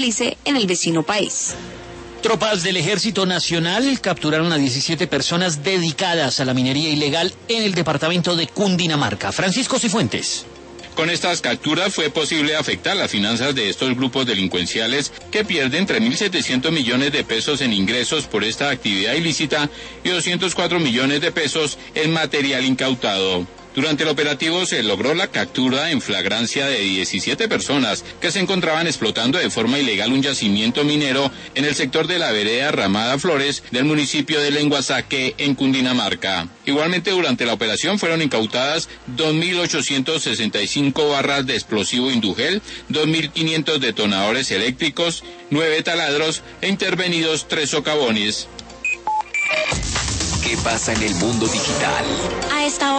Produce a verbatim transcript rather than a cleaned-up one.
en el vecino país. Tropas del Ejército Nacional capturaron a diecisiete personas dedicadas a la minería ilegal en el departamento de Cundinamarca. Francisco Cifuentes. Con estas capturas fue posible afectar las finanzas de estos grupos delincuenciales que pierden tres mil setecientos millones de pesos en ingresos por esta actividad ilícita y doscientos cuatro millones de pesos en material incautado. Durante el operativo se logró la captura en flagrancia de diecisiete personas que se encontraban explotando de forma ilegal un yacimiento minero en el sector de la vereda Ramada Flores del municipio de Lenguasaque, en Cundinamarca. Igualmente, durante la operación fueron incautadas dos mil ochocientos sesenta y cinco barras de explosivo Indugel, dos mil quinientos detonadores eléctricos, nueve taladros e intervenidos tres socavones. ¿Qué pasa en el mundo digital? A esta hora